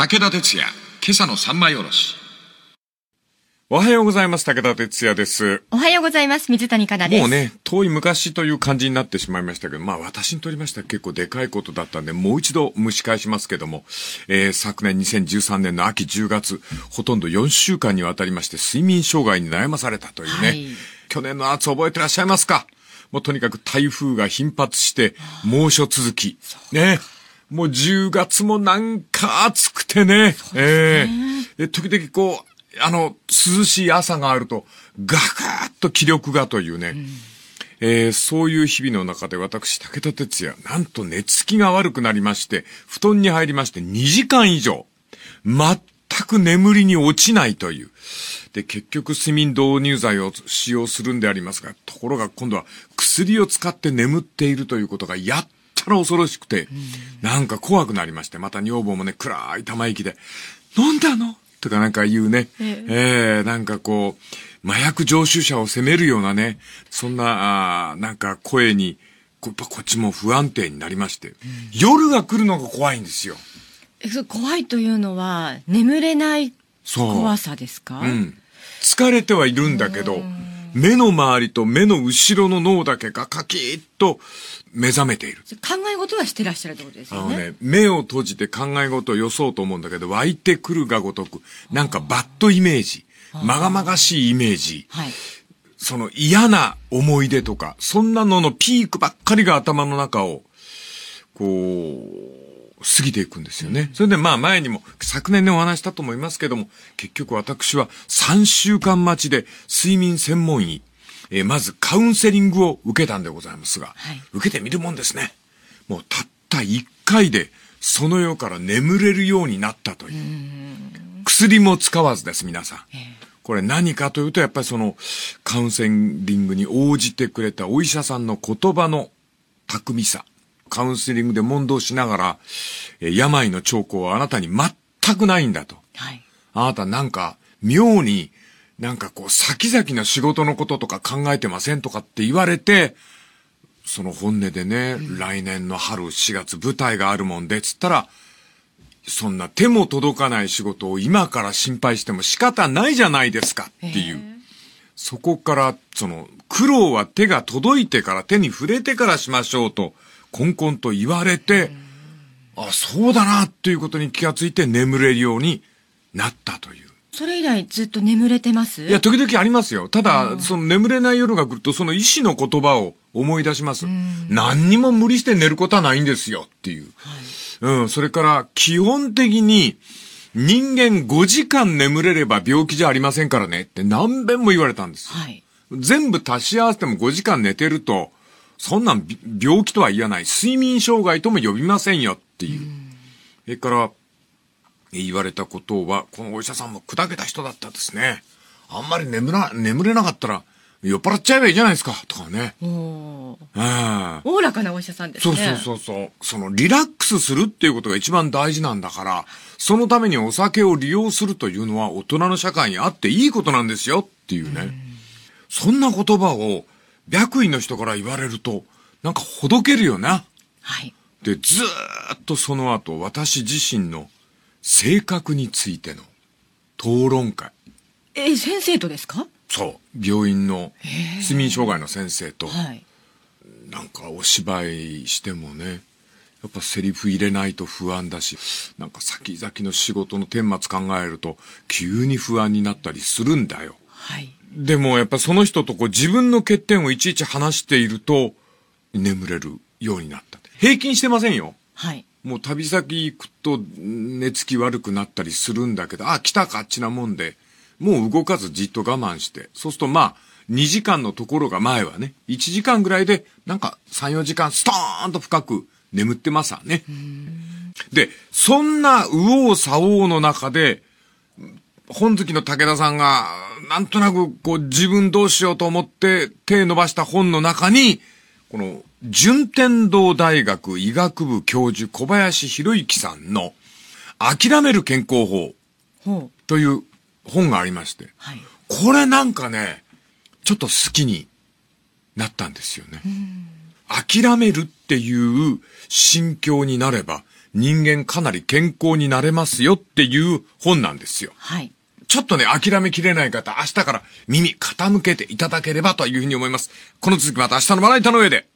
武田鉄矢、今朝の三枚おろし。 おはようございます。武田鉄矢です。 おはようございます。水谷香奈です。 もうね、遠い昔という感じになってしまいましたけど、私にとりましては結構でかいことだったんで、もう一度蒸し返しますけども、昨年2013年の秋10月、ほとんど4週間にわたりまして睡眠障害に悩まされたというね、はい、去年の夏覚えてらっしゃいますか？もうとにかく台風が頻発して猛暑続き。ね。もう10月もなんか暑くてね。で時々こう、涼しい朝があると、ガガーッと気力がというね、そういう日々の中で私、武田鉄矢、なんと寝つきが悪くなりまして、布団に入りまして2時間以上、全く眠りに落ちないという。で、結局睡眠導入剤を使用するんでありますが、ところが今度は薬を使って眠っているということがやったら恐ろしくて、なんか怖くなりまして、また女房もね、暗い玉息で、飲んだの？とかなんか言うね、なんかこう、麻薬常習者を責めるようなね、そんな、なんか声に、やっぱこっちも不安定になりまして、夜が来るのが怖いんですよ。 怖いというのは、眠れない怖さですか？ 疲れてはいるんだけど、目の周りと目の後ろの脳だけがカキッと目覚めている。 考え事はしてらっしゃるってことですよね。 目を閉じて考え事をよそうと思うんだけど、湧いてくるがごとく、なんかバッドイメージ、まがまがしいイメージ、その嫌な思い出とか、そんなののピークばっかりが頭の中を、こう、過ぎていくんですよね。それで前にも昨年ねお話したと思いますけども、結局私は3週間待ちで睡眠専門医、まずカウンセリングを受けたんでございますが、受けてみるもんですね。もうたった1回でその世から眠れるようになったという。薬も使わずです、皆さん。これ何かというと、やっぱりそのカウンセリングに応じてくれたお医者さんの言葉の巧みさ。カウンセリングで問答しながら、病の兆候はあなたに全くないんだと。あなたなんか妙になんかこう先々の仕事のこととか考えてませんとかって言われて、その本音でね、来年の春4月舞台があるもんでつったら、そんな手も届かない仕事を今から心配しても仕方ないじゃないですかっていう。そこからその苦労は手が届いてから手に触れてからしましょうとコンコンと言われて、そうだなっていうことに気がついて眠れるようになったという。 それ以来ずっと眠れてます？ いや、時々ありますよ。ただ、その眠れない夜が来ると、その医師の言葉を思い出します。何にも無理して寝ることはないんですよっていう。それから、基本的に、人間5時間眠れれば病気じゃありませんからねって何遍も言われたんです。全部足し合わせても5時間寝てると、そんなん病気とは言わない。睡眠障害とも呼びませんよっていう。それから、言われたことは、このお医者さんも砕けた人だったですね。あんまり眠れなかったら、酔っ払っちゃえばいいじゃないですか、とかね。 おおらかなお医者さんですね。 そう。そのリラックスするっていうことが一番大事なんだから、そのためにお酒を利用するというのは大人の社会にあっていいことなんですよっていうね。そんな言葉を白衣の人から言われると、なんかほどけるよな。で、ずーっとその後、私自身の性格についての討論会。 先生とですか？ そう。病院の睡眠障害の先生と、なんかお芝居してもね、やっぱセリフ入れないと不安だし、なんか先々の仕事の顛末考えると急に不安になったりするんだよ。でもやっぱその人とこう自分の欠点をいちいち話していると眠れるようになった。平均してませんよ。もう旅先行くと寝つき悪くなったりするんだけど、来たかあっちなもんで、もう動かずじっと我慢して、そうすると2時間のところが前はね、1時間ぐらいでなんか3、4時間ストーンと深く眠ってますわね。で、そんな右往左往の中で、本好きの武田さんがなんとなくこう自分どうしようと思って手伸ばした本の中に、この順天堂大学医学部教授小林博之さんの諦める健康法という本がありまして、これなんかね、ちょっと好きになったんですよね。諦めるっていう心境になれば人間かなり健康になれますよっていう本なんですよ。 はい。 ちょっとね、諦めきれない方、明日から耳傾けていただければというふうに思います。この続きまた明日のまな板の上で。